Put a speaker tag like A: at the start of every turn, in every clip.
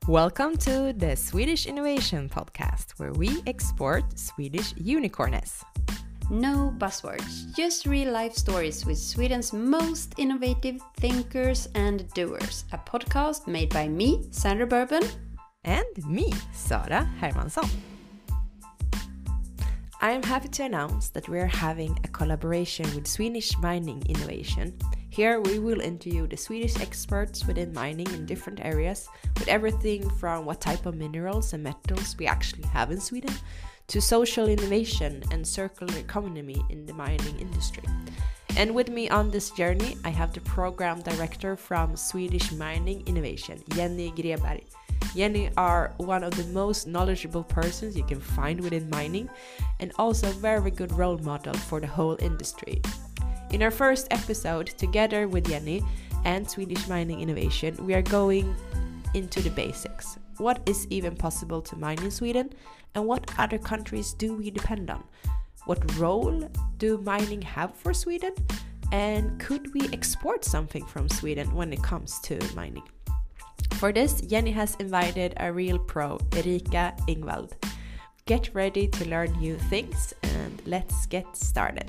A: Welcome to the Swedish Innovation Podcast, where we export Swedish unicornness.
B: No buzzwords, just real-life stories with Sweden's most innovative thinkers and doers. A podcast made by me, Sandra Bourbon.
A: And me, Sara Hermansson. I am happy to announce that we are having a collaboration with Swedish Mining Innovation. Here we will interview the Swedish experts within mining in different areas, with everything from what type of minerals and metals we actually have in Sweden, to social innovation and circular economy in the mining industry. And with me on this journey, I have the program director from Swedish Mining Innovation, Jenny Greberg. Jenny are one of the most knowledgeable persons you can find within mining, and also a very good role model for the whole industry. In our first episode, together with Jenny and Swedish Mining Innovation, we are going into the basics. What is even possible to mine in Sweden, and what other countries do we depend on? What role do mining have for Sweden, and could we export something from Sweden when it comes to mining? For this, Jenny has invited a real pro, Erika Ingvald. Get ready to learn new things, and let's get started.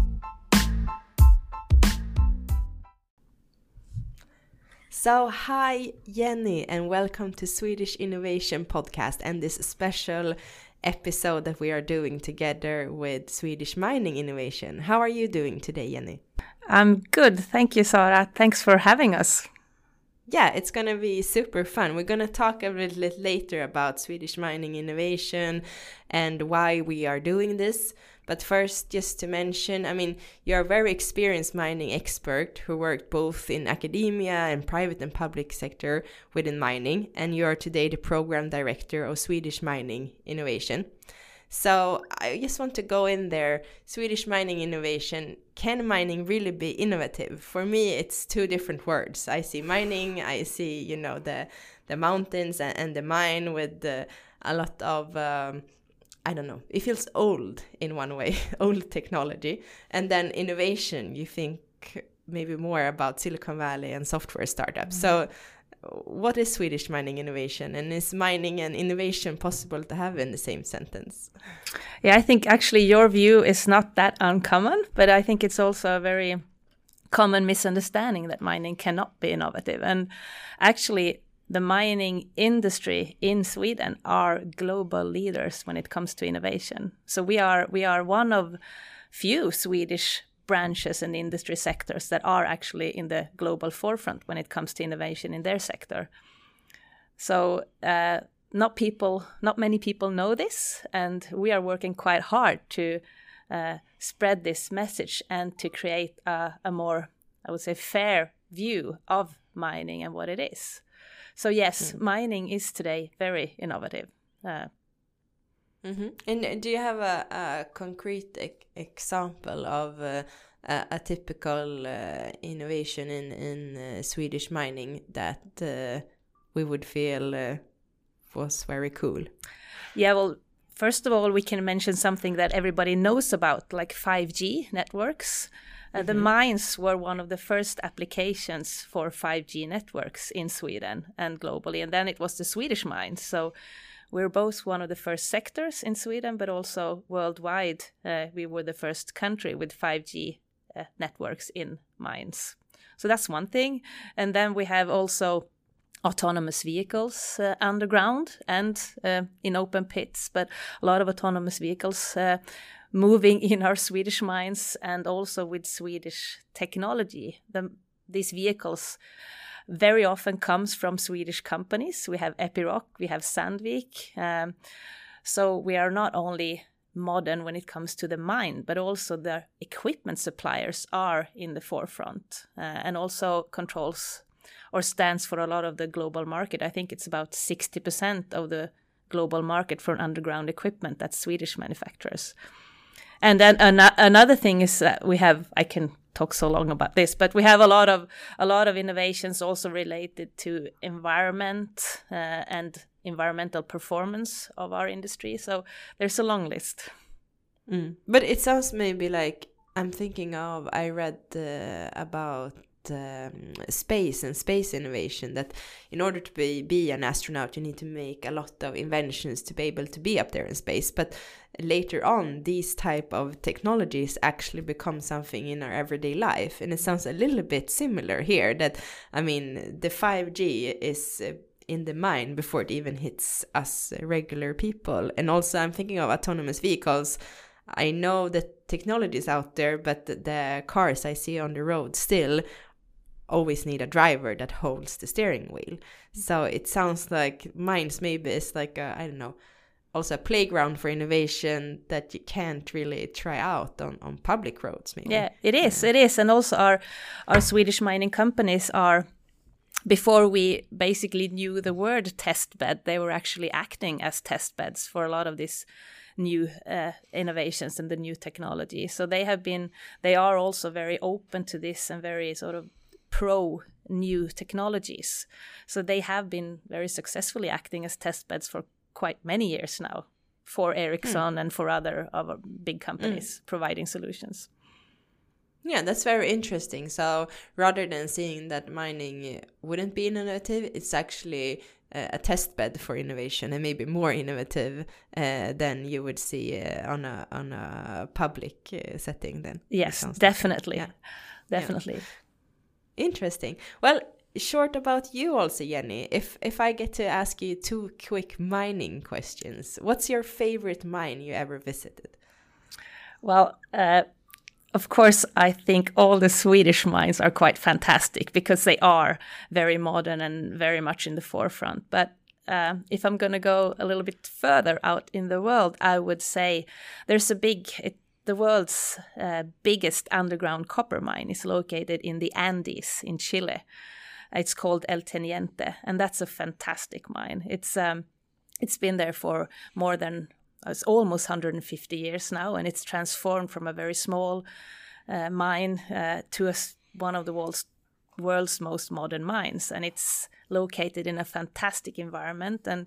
A: So, hi Jenny, and welcome to Swedish Innovation Podcast and this special episode that we are doing together with Swedish Mining Innovation. How are you doing today, Jenny?
C: I'm good. Thank you, Sara. Thanks for having us.
A: Yeah, it's going to be super fun. We're going to talk a little bit later about Swedish Mining Innovation and why we are doing this. But first, just to mention, you're a very experienced mining expert who worked both in academia and private and public sector within mining. And you're today the program director of Swedish Mining Innovation. So I just want to go in there. Swedish Mining Innovation, can mining really be innovative? For me, it's two different words. I see mining, I see, the mountains and the mine with a lot of, it feels old in one way, old technology. And then innovation, you think maybe more about Silicon Valley and software startups. So what is Swedish Mining Innovation, and is mining and innovation possible to have in the same sentence?
C: Yeah, I think actually your view is not that uncommon, but I think it's also a very common misunderstanding that mining cannot be innovative. And actually, the mining industry in Sweden are global leaders when it comes to innovation. So we are one of few Swedish branches and industry sectors that are actually in the global forefront when it comes to innovation in their sector. So not many people know this, and we are working quite hard to spread this message and to create a more, I would say, fair view of mining and what it is. So yes, mining is today very innovative.
A: And do you have a concrete example of a typical innovation in Swedish mining that we would feel was very cool?
C: Yeah, well, first of all, we can mention something that everybody knows about, like 5G networks. The mines were one of the first applications for 5G networks in Sweden and globally. And then it was the Swedish mines. So we're both one of the first sectors in Sweden, but also worldwide. We were the first country with 5G networks in mines. So that's one thing. And then we have also autonomous vehicles underground and in open pits, but a lot of autonomous vehicles moving in our Swedish mines and also with Swedish technology. These vehicles very often comes from Swedish companies. We have Epiroc, we have Sandvik. So we are not only modern when it comes to the mine, but also the equipment suppliers are in the forefront and also controls or stands for a lot of the global market. I think it's about 60% of the global market for underground equipment. That's Swedish manufacturers. And then another thing is that we have, I can talk so long about this, but we have a lot of innovations also related to environment and environmental performance of our industry. So there's a long list.
A: But it sounds maybe like I read about space and space innovation, that in order to be an astronaut you need to make a lot of inventions to be able to be up there in space, but later on these type of technologies actually become something in our everyday life. And it sounds a little bit similar here, that I mean the 5G is in the mind before it even hits us regular people. And also I'm thinking of autonomous vehicles. I know the technology is out there, but the cars I see on the road still always need a driver that holds the steering wheel. So it sounds like mines maybe is like a, I don't know, also a playground for innovation that you can't really try out on public roads maybe.
C: Yeah, it is. And also our Swedish mining companies are, before we basically knew the word test bed, they were actually acting as test beds for a lot of these new innovations and the new technology. So they are also very open to this and very sort of pro new technologies. So they have been very successfully acting as test beds for quite many years now for Ericsson and for other big companies providing solutions.
A: Yeah, that's very interesting. So rather than seeing that mining wouldn't be innovative, it's actually a test bed for innovation, and maybe more innovative than you would see on a public setting then.
C: Yes, definitely.
A: Like.
C: Definitely.
A: Yeah. Interesting. Well, short about you also, Jenny. If I get to ask you 2 quick mining questions, what's your favorite mine you ever visited?
C: Well, of course, I think all the Swedish mines are quite fantastic because they are very modern and very much in the forefront. But if I'm going to go a little bit further out in the world, I would say there's the world's biggest underground copper mine is located in the Andes in Chile. It's called El Teniente, and that's a fantastic mine. It's been there for it's almost 150 years now, and it's transformed from a very small mine to one of the world's most modern mines. And it's located in a fantastic environment. And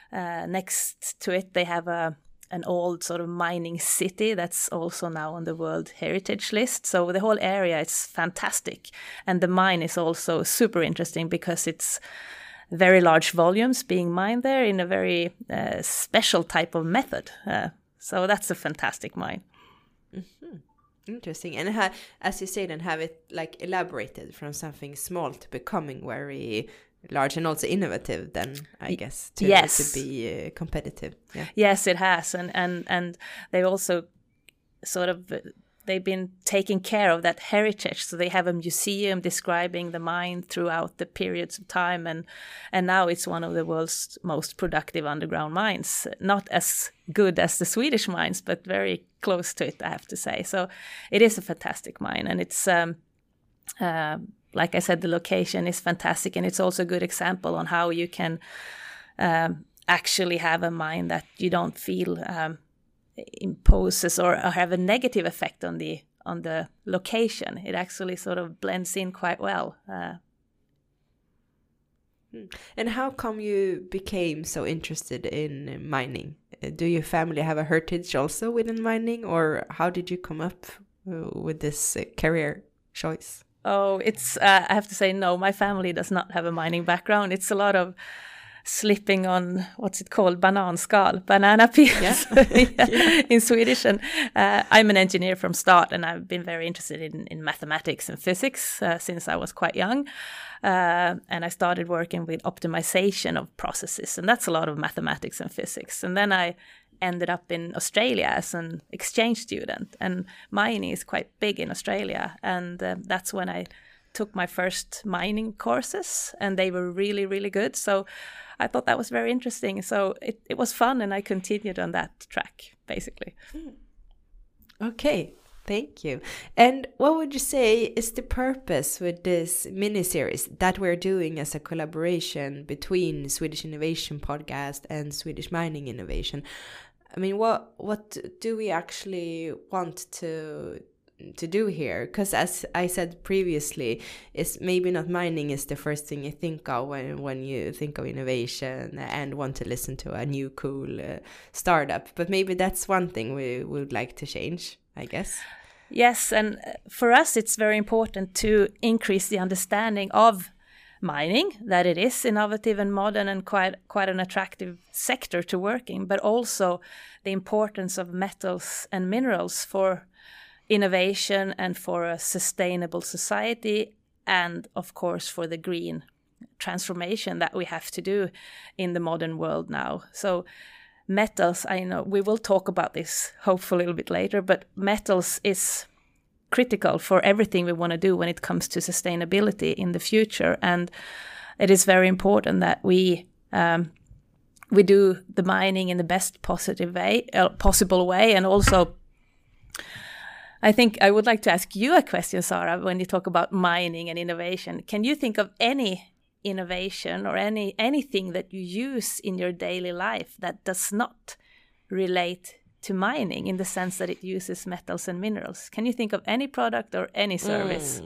C: next to it, they have an old sort of mining city that's also now on the World Heritage List. So the whole area is fantastic. And the mine is also super interesting because it's very large volumes being mined there in a very special type of method. So that's a fantastic mine.
A: Mm-hmm. Interesting. And as you say, then have it like elaborated from something small to becoming very large and also innovative then, I guess, to be competitive. Yeah.
C: Yes, it has. And they also sort of... They've been taking care of that heritage. So they have a museum describing the mine throughout the periods of time. And now it's one of the world's most productive underground mines. Not as good as the Swedish mines, but very close to it, I have to say. So it is a fantastic mine. And it's, like I said, the location is fantastic. And it's also a good example on how you can actually have a mine that you don't feel... imposes or have a negative effect on the location. It actually sort of blends in quite well.
A: And how come you became so interested in mining? Do your family have a heritage also within mining, or how did you come up with this career choice?
C: Oh, it's I have to say no, my family does not have a mining background. It's a lot of slipping on, what's it called, banana peels in Swedish. And I'm an engineer from start, and I've been very interested in mathematics and physics since I was quite young. And I started working with optimization of processes, and that's a lot of mathematics and physics. And then I ended up in Australia as an exchange student, and mining is quite big in Australia. And that's when I took my first mining courses, and they were really, really good. So I thought that was very interesting. So it was fun, and I continued on that track, basically.
A: Okay, thank you. And what would you say is the purpose with this mini-series that we're doing as a collaboration between Swedish Innovation Podcast and Swedish Mining Innovation? I mean, what do we actually want to do here? Because as I said previously, it's maybe not mining is the first thing you think of when you think of innovation and want to listen to a new cool startup, but maybe that's one thing we would like to change, I guess.
C: Yes, and for us it's very important to increase the understanding of mining, that it is innovative and modern and quite an attractive sector to work in, but also the importance of metals and minerals for innovation and for a sustainable society, and of course for the green transformation that we have to do in the modern world now. So metals, I know we will talk about this hopefully a little bit later, but metals is critical for everything we want to do when it comes to sustainability in the future. And it is very important that we do the mining in the best possible way. And also, I think I would like to ask you a question, Sarah, when you talk about mining and innovation. Can you think of any innovation or anything that you use in your daily life that does not relate to mining in the sense that it uses metals and minerals? Can you think of any product or any service?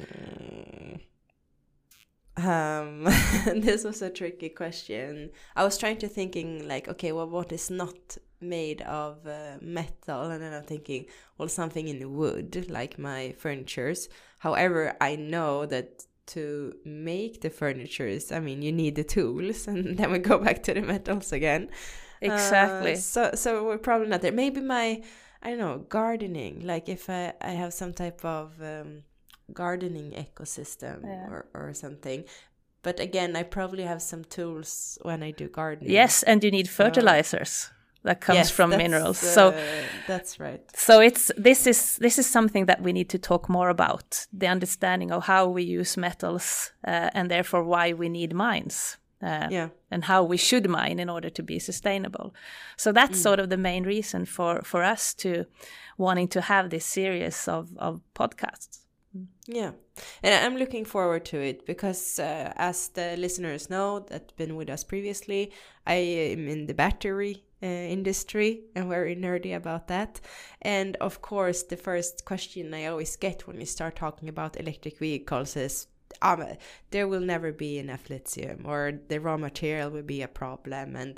A: This was a tricky question. I was trying to thinking like, okay, well, what is not made of metal? And then I'm thinking, well, something in wood, like my furnitures. However, I know that to make the furnitures, I mean, you need the tools, and then we go back to the metals again.
C: Exactly.
A: So we're probably not there. Maybe I don't know, gardening. Like if I have some type of gardening ecosystem or something. But again, I probably have some tools when I do gardening.
C: Yes, and you need fertilizers that comes from minerals. So
A: that's right.
C: So this is something that we need to talk more about, the understanding of how we use metals and therefore why we need mines. And how we should mine in order to be sustainable. So that's sort of the main reason for us to wanting to have this series of podcasts.
A: Yeah, and I'm looking forward to it because as the listeners know that been with us previously, I am in the battery industry and very nerdy about that. And of course, the first question I always get when you start talking about electric vehicles is, there will never be enough lithium, or the raw material will be a problem, and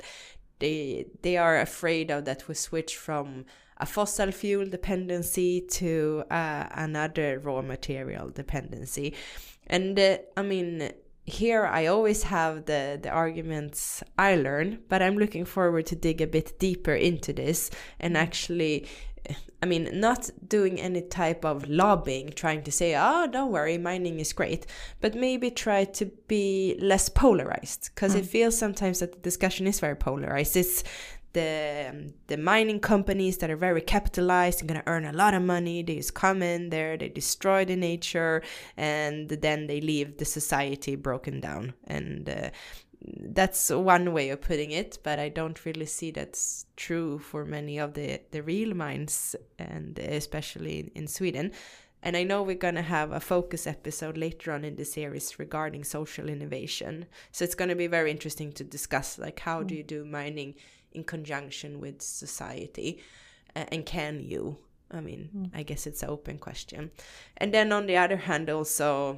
A: they are afraid of that we switch from a fossil fuel dependency to another raw material dependency. And I mean, here I always have the arguments I learn, but I'm looking forward to dig a bit deeper into this and actually, I mean, not doing any type of lobbying, trying to say, don't worry, mining is great, but maybe try to be less polarized, because it feels sometimes that the discussion is very polarized. It's the mining companies that are very capitalized and going to earn a lot of money. They just come in there, they destroy the nature, and then they leave the society broken down. And that's one way of putting it, but I don't really see that's true for many of the real mines, and especially in Sweden. And I know we're going to have a focus episode later on in the series regarding social innovation. So it's going to be very interesting to discuss, like, how do you do mining in conjunction with society? And can you? I mean, I guess it's an open question. And then on the other hand, also,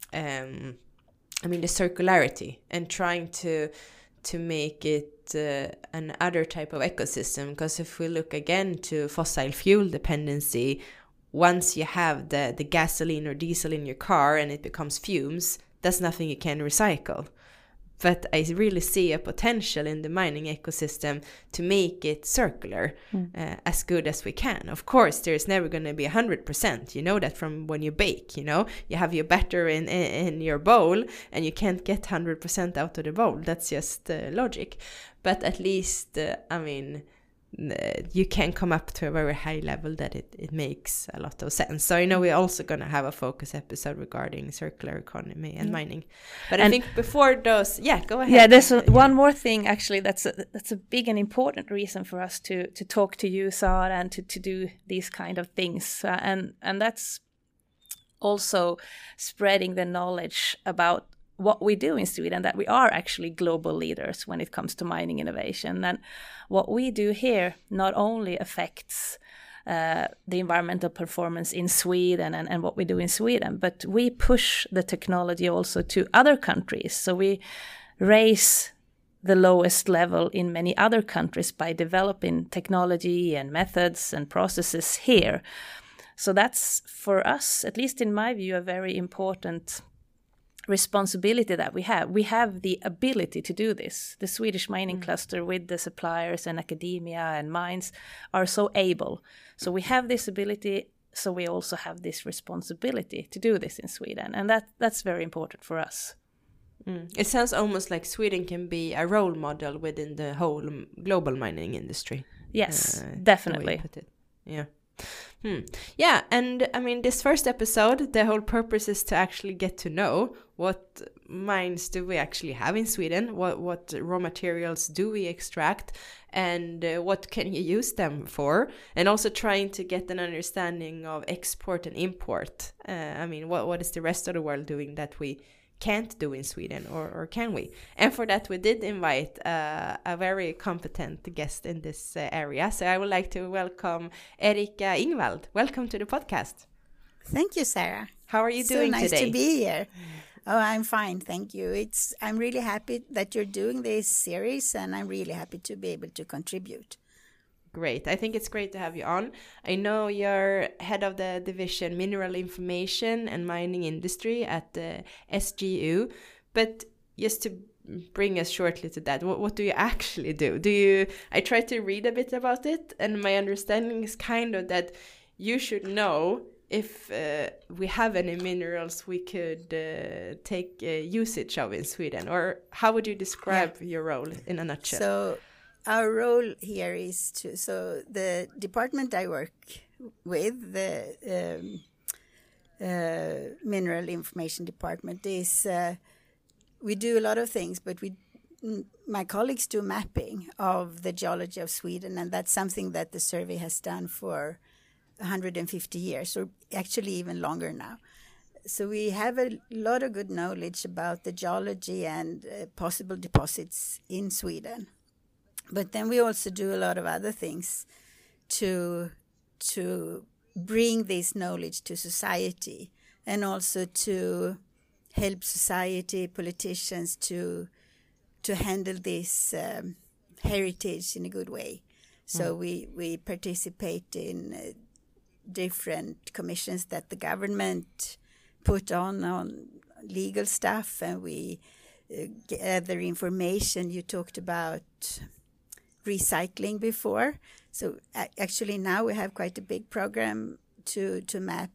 A: I mean, the circularity and trying to make it another type of ecosystem. Because if we look again to fossil fuel dependency, once you have the gasoline or diesel in your car and it becomes fumes, that's nothing you can recycle. But I really see a potential in the mining ecosystem to make it circular as good as we can. Of course, there's never going to be 100%. You know that from when you bake, you know, you have your batter in your bowl and you can't get 100% out of the bowl. That's just logic. But at least, I mean, you can come up to a very high level that it makes a lot of sense. So I know we're also going to have a focus episode regarding circular economy and mining. But I think before those, go ahead.
C: Yeah, there's one more thing actually that's a big and important reason for us to talk to you, Sarah, and to do these kind of things. And that's also spreading the knowledge about what we do in Sweden, that we are actually global leaders when it comes to mining innovation. And what we do here not only affects the environmental performance in Sweden and what we do in Sweden, but we push the technology also to other countries. So we raise the lowest level in many other countries by developing technology and methods and processes here. So that's, for us, at least in my view, a very important responsibility that we have. We have the ability to do this. The Swedish mining cluster, with the suppliers and academia and mines, are so able. So we have this ability, so we also have this responsibility to do this in Sweden. And that's very important for us.
A: It sounds almost like Sweden can be a role model within the whole global mining industry.
C: Yes, definitely.
A: The way you put it. Yeah. Yeah, and I mean, this first episode, the whole purpose is to actually get to know what mines do we actually have in Sweden, what raw materials do we extract, and what can you use them for, and also trying to get an understanding of export and import. I mean, what is the rest of the world doing that we can't do in Sweden, or can we? And for that we did invite a very competent guest in this area. So I would like to welcome Erika Ingvald. Welcome to the podcast.
D: Thank you, Sarah.
A: How are you doing today?
D: So nice to be here. Oh, I'm fine, thank you. I'm really happy that you're doing this series, and I'm really happy to be able to contribute.
A: Great. I think it's great to have you on. I know you're head of the division Mineral Information and Mining Industry at the SGU, but just to bring us shortly to that, what do you actually do? I tried to read a bit about it, and my understanding is kind of that you should know if we have any minerals we could take usage of in Sweden, or how would you describe your role in a nutshell?
D: So our role here is the department I work with, the Mineral Information Department, is we do a lot of things, but my colleagues do mapping of the geology of Sweden, and that's something that the survey has done for 150 years, or actually even longer now. So we have a lot of good knowledge about the geology and possible deposits in Sweden. But then we also do a lot of other things to bring this knowledge to society, and also to help society, politicians to handle this heritage in a good way. So we participate in different commissions that the government put on legal stuff, and we gather information. You talked about recycling before. So actually now we have quite a big program to map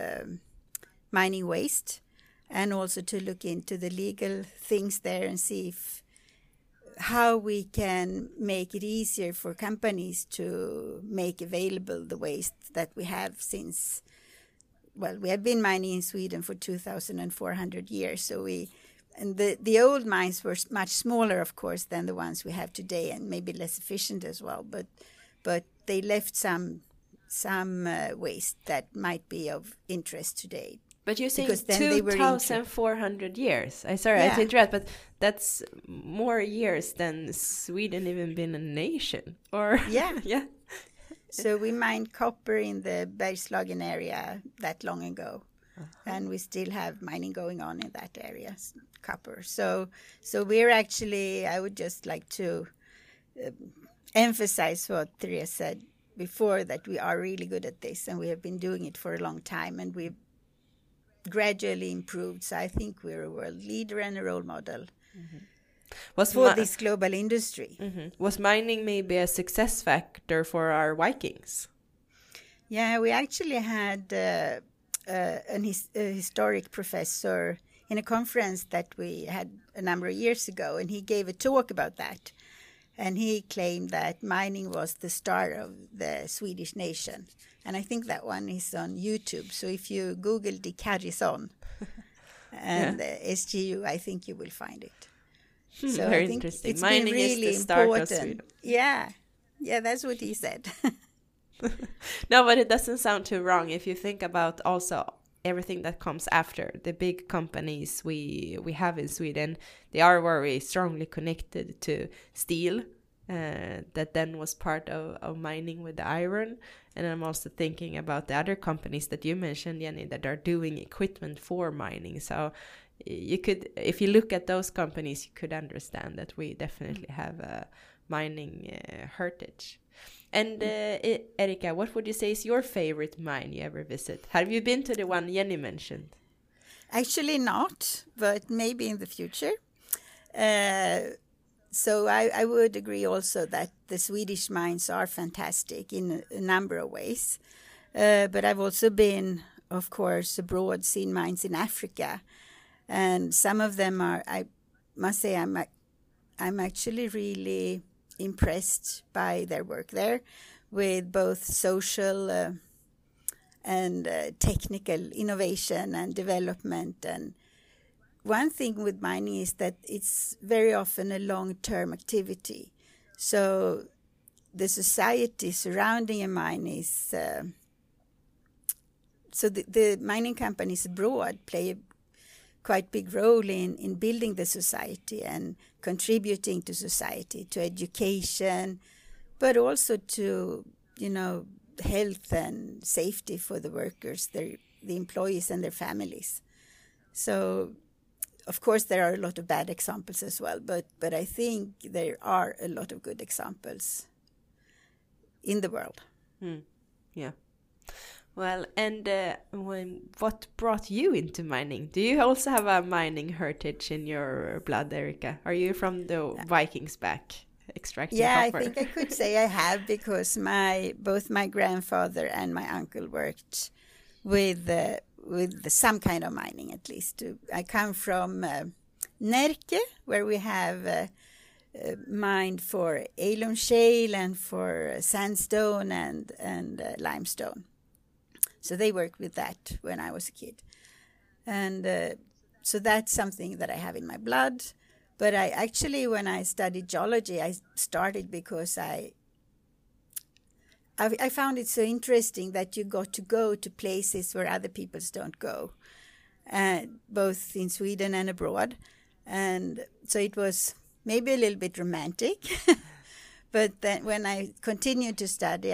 D: mining waste, and also to look into the legal things there and see how we can make it easier for companies to make available the waste that we have since, well, we have been mining in Sweden for 2,400 years. So and the old mines were much smaller, of course, than the ones we have today, and maybe less efficient as well. But they left some waste that might be of interest today.
A: But you're saying 2,400 years. I had to interrupt, but that's more years than Sweden even been a nation. Or
D: yeah. So we mined copper in the Bergslagen area that long ago. And we still have mining going on in that area, copper. So we're actually, I would just like to emphasize what Therese said before, that we are really good at this, and we have been doing it for a long time, and we've gradually improved. So I think we're a world leader and a role model for this global industry.
A: Was mining maybe a success factor for our Vikings?
D: Yeah, we actually had a historic professor in a conference that we had a number of years ago, and he gave a talk about that. And he claimed that mining was the start of the Swedish nation. And I think that one is on YouTube. So if you Google Dick Harrison and SGU, I think you will find it. So
A: Very
D: I think
A: interesting.
D: it's
A: Mining
D: been really
A: is the start
D: important.
A: of Sweden.
D: Yeah, that's what he said.
A: No, but it doesn't sound too wrong if you think about also everything that comes after. The big companies we have in Sweden, they are very strongly connected to steel, that then was part of mining with the iron. And I'm also thinking about the other companies that you mentioned, Jenny, that are doing equipment for mining. So you could, if you look at those companies, you could understand that we definitely have a mining heritage. And Erika, what would you say is your favorite mine you ever visit? Have you been to the one Jenny mentioned?
D: Actually not, but maybe in the future. So I would agree also that the Swedish mines are fantastic in a number of ways. But I've also been, of course, abroad, seen mines in Africa. And some of them are, I must say, I'm actually really impressed by their work there, with both social and technical innovation and development. And one thing with mining is that it's very often a long-term activity. So the society surrounding a mine is... So the mining companies abroad play a quite big role in building the society and contributing to society, to education, but also to, health and safety for the workers, the employees and their families. So, of course, there are a lot of bad examples as well, but I think there are a lot of good examples in the world.
A: Yeah. Well, and what brought you into mining? Do you also have a mining heritage in your blood, Erika? Are you from the Vikings back, extracting copper?
D: I think I could say I have, because both my grandfather and my uncle worked with some kind of mining, at least. I come from Närke, where we have mined for alum shale and for sandstone and limestone. So they worked with that when I was a kid. And so that's something that I have in my blood. But I actually, when I studied geology, I started because I found it so interesting that you got to go to places where other people don't go, both in Sweden and abroad. And so it was maybe a little bit romantic. But then when I continued to study,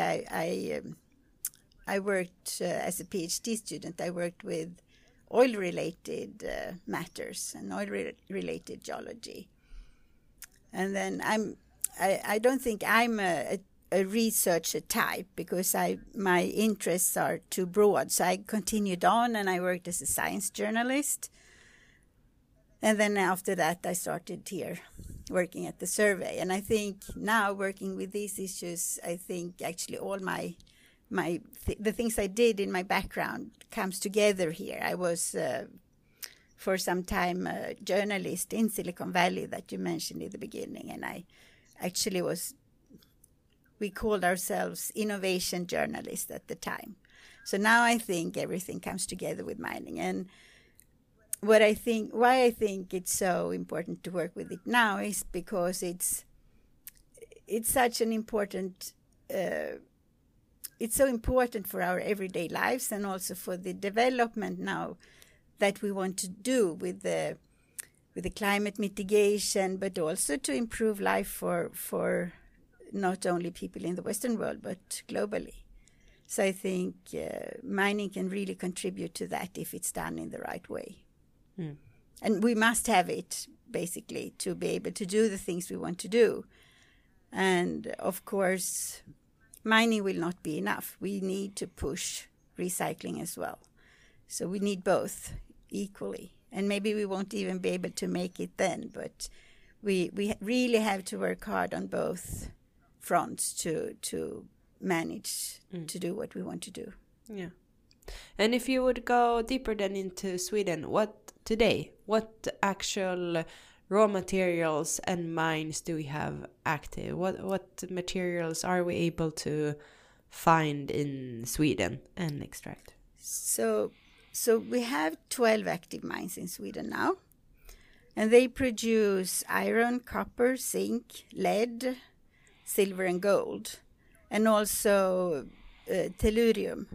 D: I worked as a PhD student. I worked with oil-related matters and oil-related geology. And then I don't think I'm a researcher type, because my interests are too broad. So I continued on and I worked as a science journalist. And then after that, I started here working at the survey. And I think now, working with these issues, I think actually all the things I did in my background comes together here. I was for some time a journalist in Silicon Valley that you mentioned in the beginning, and I actually we called ourselves innovation journalists at the time. So now I think everything comes together with mining. And why I think it's so important to work with it now is because it's such an important it's so important for our everyday lives, and also for the development now that we want to do with the climate mitigation, but also to improve life for not only people in the Western world, but globally. So I think mining can really contribute to that if it's done in the right way. And we must have it, basically, to be able to do the things we want to do. And of course, mining will not be enough. We need to push recycling as well. So we need both equally. And maybe we won't even be able to make it then, but we really have to work hard on both fronts to manage to do what we want to do.
A: Yeah. And if you would go deeper then into Sweden, what actual raw materials and mines do we have active? What materials are we able to find in Sweden and extract?
D: So we have 12 active mines in Sweden now, and they produce iron, copper, zinc, lead, silver and gold, and also tellurium.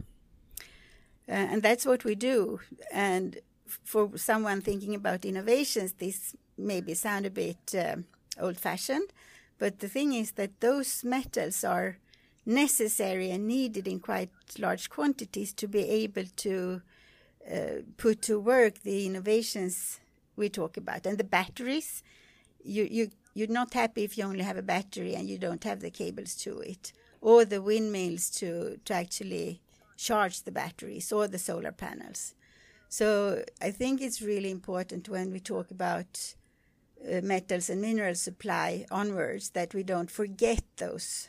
D: And that's what we do. And for someone thinking about innovations, this maybe sound a bit old-fashioned, but the thing is that those metals are necessary and needed in quite large quantities to be able to put to work the innovations we talk about. And the batteries, you're not happy if you only have a battery and you don't have the cables to it. or the windmills to actually charge the batteries or the solar panels. So I think it's really important when we talk about metals and mineral supply onwards that we don't forget those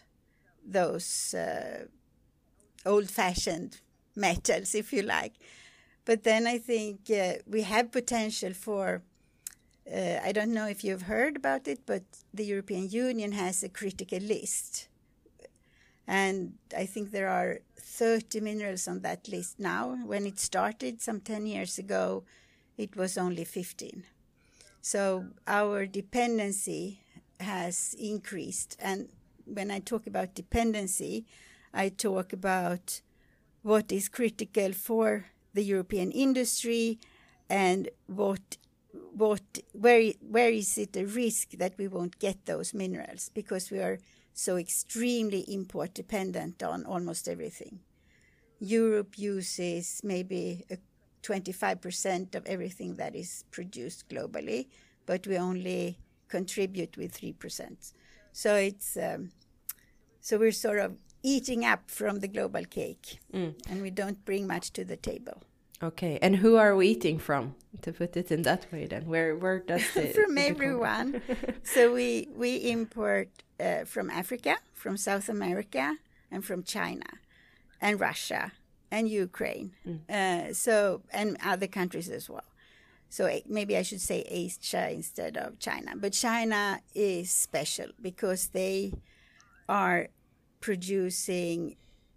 D: old-fashioned metals, if you like. But then I think we have potential for, I don't know if you've heard about it, but the European Union has a critical list. And I think there are 30 minerals on that list now. When it started some 10 years ago, it was only 15. So our dependency has increased. And when I talk about dependency, I talk about what is critical for the European industry and where is it a risk that we won't get those minerals, because we are so extremely import dependent on almost everything. Europe uses maybe 25% of everything that is produced globally, but we only contribute with 3%. So it's so we're sort of eating up from the global cake, and we don't bring much to the table.
A: Okay, and who are we eating from, to put it in that way then? Where does it
D: from everyone. So we import from Africa, from South America, and from China, and Russia, and Ukraine. So and other countries as well. So maybe I should say Asia instead of China. But China is special because they are producing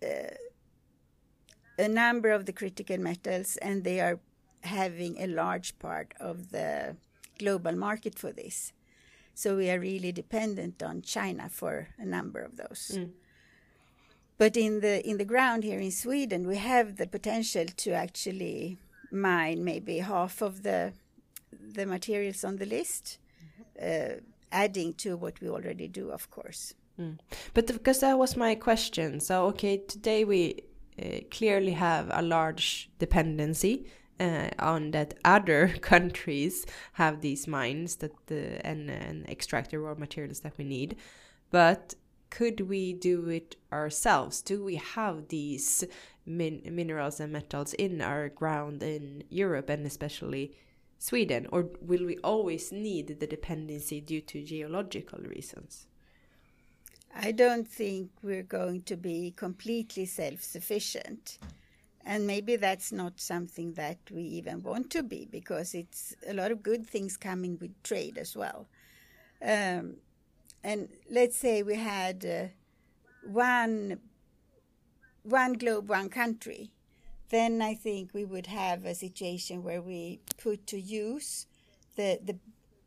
D: a number of the critical metals, and they are having a large part of the global market for this. So we are really dependent on China for a number of those. But in the ground here in Sweden, we have the potential to actually mine maybe half of the materials on the list, adding to what we already do, of course.
A: But because that was my question. So, okay, today we clearly have a large dependency on that other countries have these mines that and extract the raw materials that we need. But could we do it ourselves? Do we have these minerals and metals in our ground in Europe and especially Sweden? Or will we always need the dependency due to geological reasons?
D: I don't think we're going to be completely self-sufficient. And maybe that's not something that we even want to be, because it's a lot of good things coming with trade as well. And let's say we had one globe, one country, then I think we would have a situation where we put to use the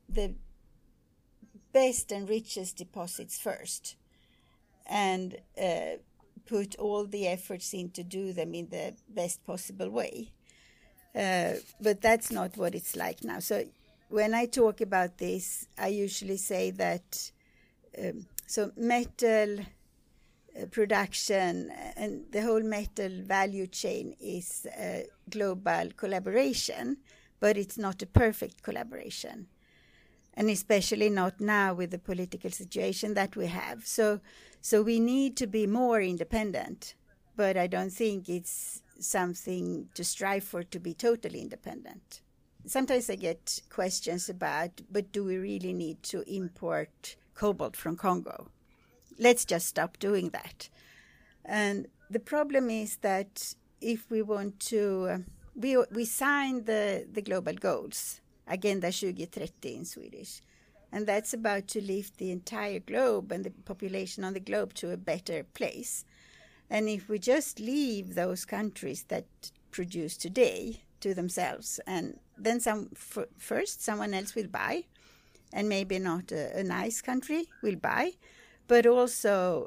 D: best and richest deposits first, and put all the efforts in to do them in the best possible way. But that's not what it's like now. So when I talk about this, I usually say that so metal production and the whole metal value chain is a global collaboration, but it's not a perfect collaboration. And especially not now with the political situation that we have. So we need to be more independent, but I don't think it's something to strive for to be totally independent. Sometimes I get questions about, but do we really need to import cobalt from Congo? Let's just stop doing that. And the problem is that if we want to, we signed the global goals, Agenda 2030 in Swedish. And that's about to lift the entire globe and the population on the globe to a better place. And if we just leave those countries that produce today to themselves, and then first someone else will buy, and maybe not a nice country will buy, but also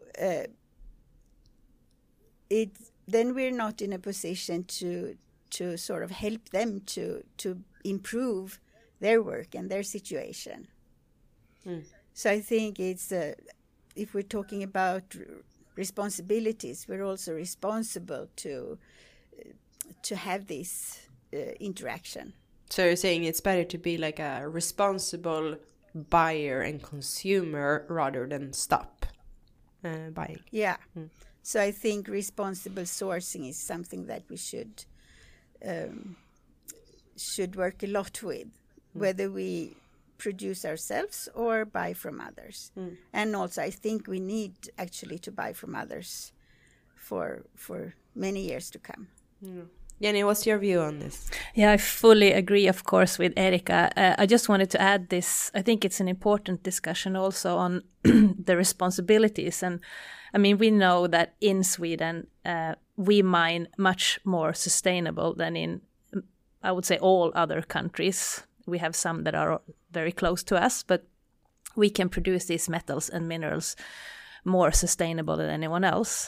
D: then we're not in a position to sort of help them to improve their work and their situation. So I think it's if we're talking about responsibilities, we're also responsible to have this interaction.
A: So you're saying it's better to be like a responsible buyer and consumer rather than stop? buying.
D: Yeah. So I think responsible sourcing is something that we should work a lot with, whether we produce ourselves or buy from others. And also I think we need actually to buy from others for many years to come.
A: Jenny, what's your view on this?
C: Yeah, I fully agree, of course, with Erika. I just wanted to add this. I think it's an important discussion also on the responsibilities. And I mean, we know that in Sweden, we mine much more sustainable than in, I would say, all other countries. We have some that are very close to us, but we can produce these metals and minerals more sustainable than anyone else.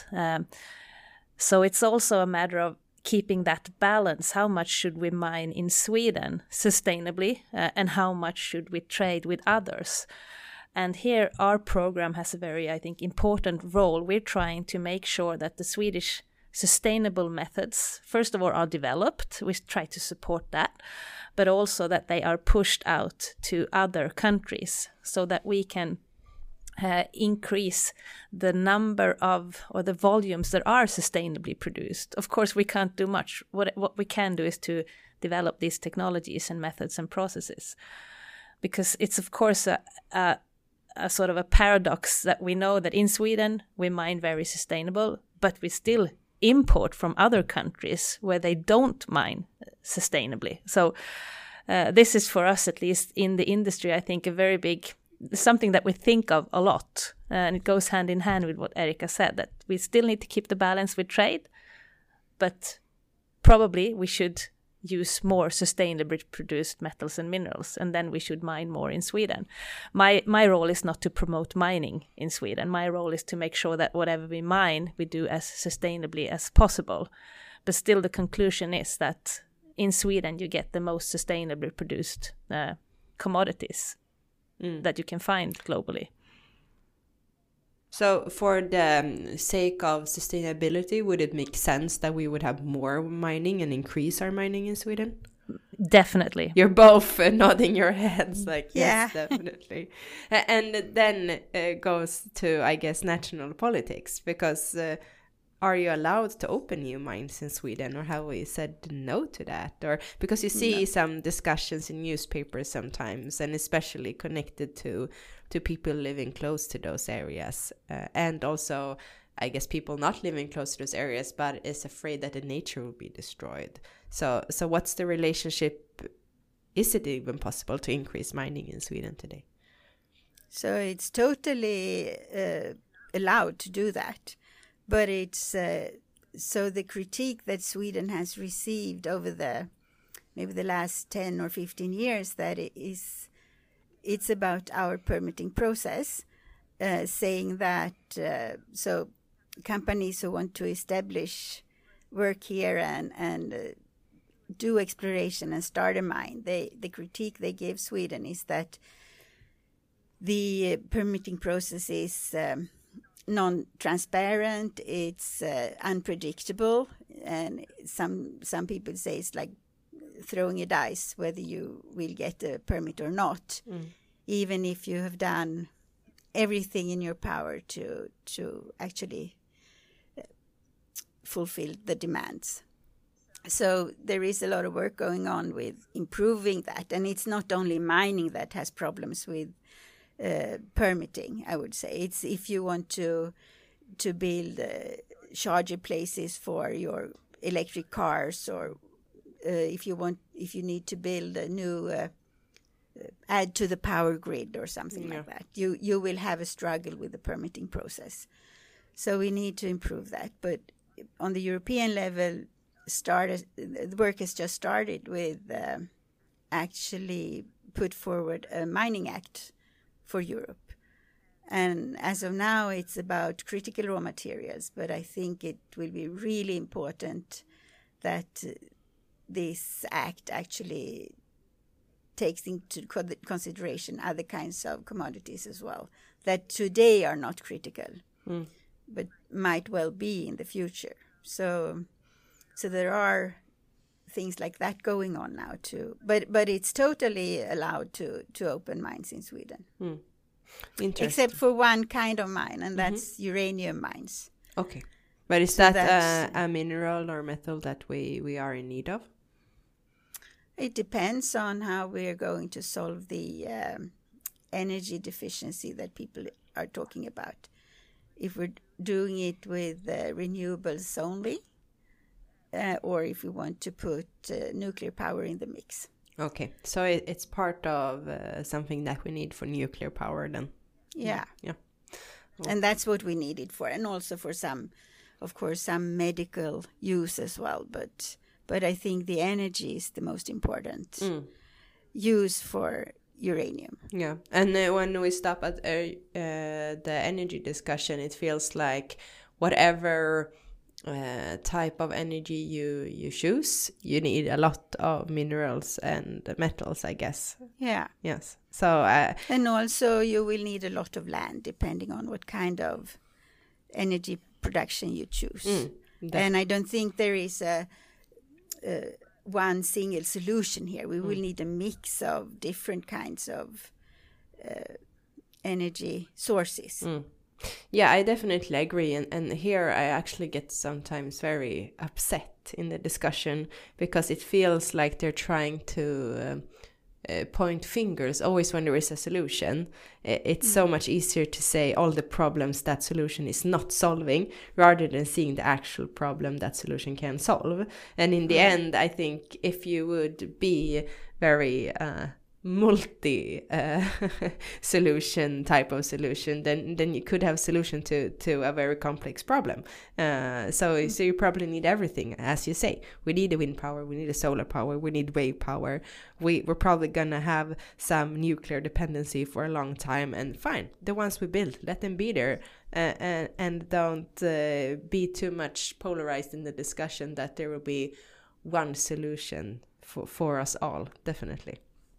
C: So it's also a matter of keeping that balance. How much should we mine in Sweden sustainably, and how much should we trade with others? And here our program has a very, I think, important role. We're trying to make sure that the Swedish sustainable methods, first of all, are developed. We try to support that, but also that they are pushed out to other countries so that we can increase the number of, or the volumes that are sustainably produced. Of course, we can't do much. What we can do is to develop these technologies and methods and processes, because it's, of course, a sort of a paradox that we know that in Sweden we mine very sustainable, but we still import from other countries where they don't mine sustainably. So this is, for us at least in the industry, I think a very big, something that we think of a lot, and it goes hand in hand with what Erika said, that we still need to keep the balance with trade, but probably we should use more sustainably produced metals and minerals, and then we should mine more in Sweden. My role is not to promote mining in Sweden. My role is to make sure that whatever we mine, we do as sustainably as possible. But still the conclusion is that in Sweden you get the most sustainably produced commodities that you can find globally.
A: So for the sake of sustainability, would it make sense that we would have more mining and increase our mining in Sweden?
C: Definitely.
A: You're both nodding your heads like, yes,
D: Yeah.
A: definitely. And then goes to, I guess, national politics, because are you allowed to open new mines in Sweden, or have we said no to that? Or because you see some discussions in newspapers sometimes, and especially connected to people living close to those areas, and also I guess people not living close to those areas but is afraid that the nature will be destroyed. So what's the relationship? Is it even possible to increase mining in Sweden today?
D: So it's totally allowed to do that. But it's so the critique that Sweden has received over maybe the last 10 or 15 years, that it's about our permitting process, saying that so companies who want to establish work here and do exploration and start a mine, the critique they give Sweden is that the permitting process is non-transparent, it's unpredictable, and some people say it's like throwing a dice whether you will get a permit or not, even if you have done everything in your power to actually fulfill the demands. So there is a lot of work going on with improving that, and it's not only mining that has problems with permitting. I would say it's if you want to build charger places for your electric cars, or if you need to build a new add to the power grid or something like that, you will have a struggle with the permitting process. So we need to improve that. But on the European level, the work has just started with actually put forward a mining act for Europe. And as of now, it's about critical raw materials, but I think it will be really important that this act actually takes into consideration other kinds of commodities as well, that today are not critical, but might well be in the future. So there are things like that going on now too, but it's totally allowed to open mines in Sweden. except for one kind of mine, and that's uranium mines.
A: Okay. But is that a mineral or metal that we are in need of?
D: It depends on how we are going to solve the energy deficiency that people are talking about. If we're doing it with renewables only, or if we want to put nuclear power in the mix.
A: Okay, so it's part of something that we need for nuclear power then?
D: Yeah.
A: Yeah. Oh.
D: And that's what we need it for, and also for some, of course, some medical use as well, but I think the energy is the most important use for uranium.
A: Yeah, and when we stop at the energy discussion, it feels like whatever type of energy you choose, you need a lot of minerals and metals, I guess.
D: Yeah.
A: Yes. So
D: and also you will need a lot of land depending on what kind of energy production you choose. And I don't think there is a one single solution here. We will need a mix of different kinds of energy sources.
A: Yeah, I definitely agree. And here I actually get sometimes very upset in the discussion because it feels like they're trying to point fingers always when there is a solution. It's so much easier to say all the problems that solution is not solving rather than seeing the actual problem that solution can solve. And in the end, I think if you would be very multi solution type of solution, then you could have solution to a very complex problem. So you probably need everything, as you say. We need the wind power, we need the solar power, we need wave power. We're probably gonna have some nuclear dependency for a long time, and fine, the ones we build, let them be there, and don't be too much polarized in the discussion that there will be one solution for us all, definitely.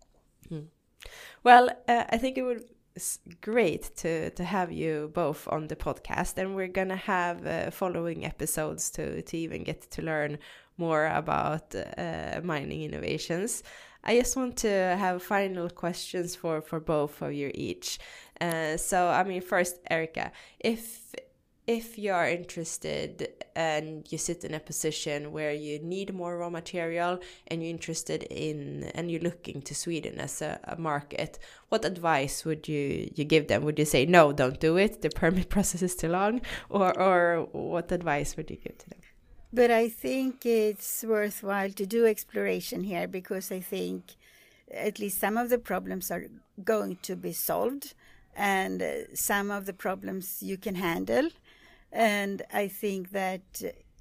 A: Well, I think it would be great to have you both on the podcast, and we're gonna have following episodes to even get to learn more about mining innovations. I just want to have final questions for both of you each. So, I mean, first, Erika, if you are interested and you sit in a position where you need more raw material and you're interested in and you're looking to Sweden as a market, what advice would you give them? Would you say, no, don't do it, the permit process is too long? Or what advice would you give to them?
D: But I think it's worthwhile to do exploration here, because I think at least some of the problems are going to be solved, and some of the problems you can handle. And I think that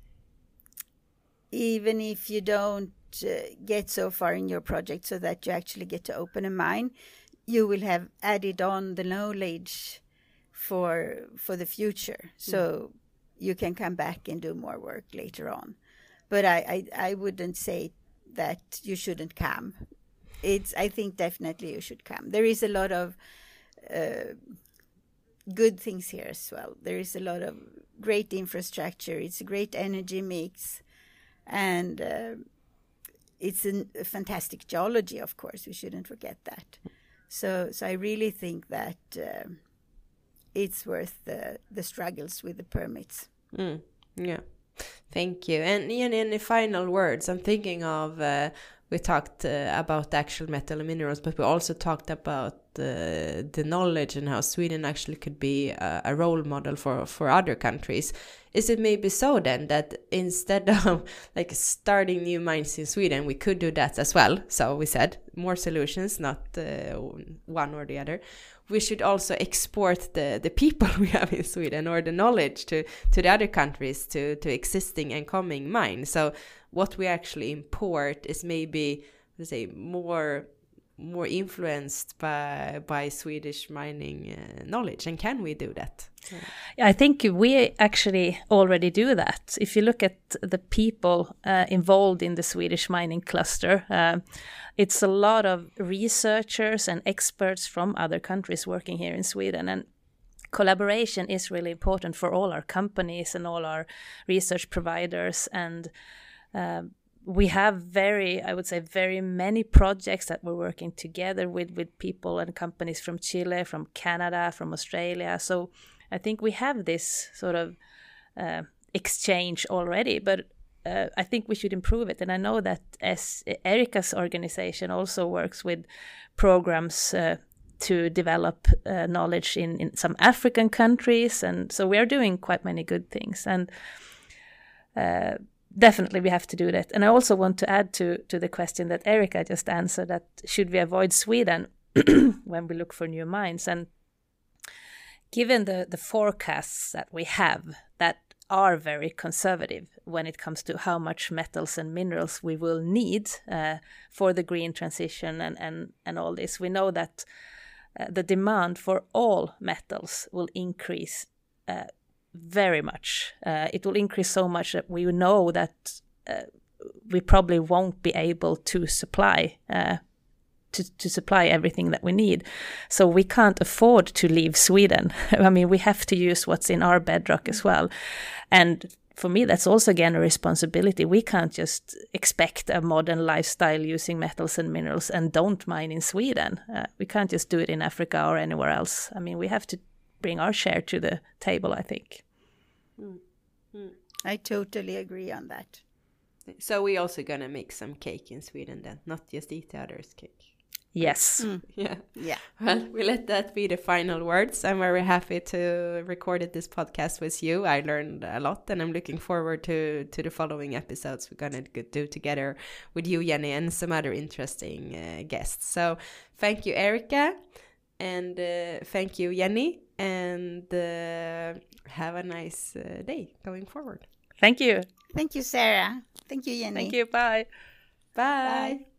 D: even if you don't get so far in your project so that you actually get to open a mine, you will have added on the knowledge for the future. So you can come back and do more work later on. But I wouldn't say that you shouldn't come. I think definitely you should come. There is a lot of good things here as well. There is a lot of great infrastructure. It's a great energy mix, and it's a fantastic geology, of course. We shouldn't forget that. So I really think that it's worth the struggles with the permits.
A: Yeah, thank you. And in the final words, I'm thinking of we talked about the actual metal and minerals, but we also talked about the knowledge and how Sweden actually could be a role model for other countries. Is it maybe so then that instead of like starting new mines in Sweden, we could do that as well? So we said more solutions, not one or the other. We should also export the people we have in Sweden, or the knowledge to the other countries, to existing and coming mines. So what we actually import is maybe, let's say, more influenced by Swedish mining knowledge. And can we do that?
C: Yeah, I think we actually already do that. If you look at the people involved in the Swedish mining cluster, it's a lot of researchers and experts from other countries working here in Sweden. And collaboration is really important for all our companies and all our research providers. And we have very many projects that we're working together with people and companies from Chile, from Canada, from Australia. So I think we have this sort of exchange already, but I think we should improve it. And I know that as Erika's organization also works with programs to develop knowledge in some African countries. And so we are doing quite many good things. And definitely we have to do that. And I also want to add to the question that Erika just answered, that should we avoid Sweden when we look for new mines? And given the forecasts that we have that are very conservative when it comes to how much metals and minerals we will need for the green transition and all this, we know that the demand for all metals will increase very much. It will increase so much that we know that we probably won't be able to supply to supply everything that we need. So we can't afford to leave Sweden. I mean, we have to use what's in our bedrock as well. And for me, that's also, again, a responsibility. We can't just expect a modern lifestyle using metals and minerals and don't mine in Sweden. We can't just do it in Africa or anywhere else. I mean, we have to bring our share to the table, I think.
D: I totally agree on that.
A: So we're also going to make some cake in Sweden then, not just eat the others' cake.
C: Yes.
A: Yeah.
D: Yeah.
A: Well, we let that be the final words. I'm very happy to record this podcast with you. I learned a lot, and I'm looking forward to the following episodes we're going to do together with you, Jenny, and some other interesting guests. So thank you, Erika, and thank you, Jenny, and have a nice day going forward.
C: Thank you.
D: Thank you, Sarah. Thank you, Jenny.
C: Thank you. Bye.
A: Bye.
D: Bye.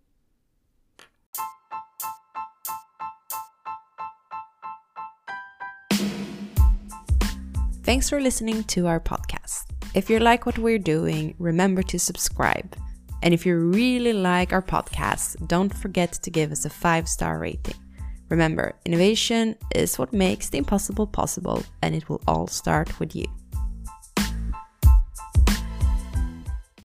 A: Thanks for listening to our podcast. If you like what we're doing, remember to subscribe. And if you really like our podcast, don't forget to give us a 5-star rating. Remember, innovation is what makes the impossible possible, and it will all start with you.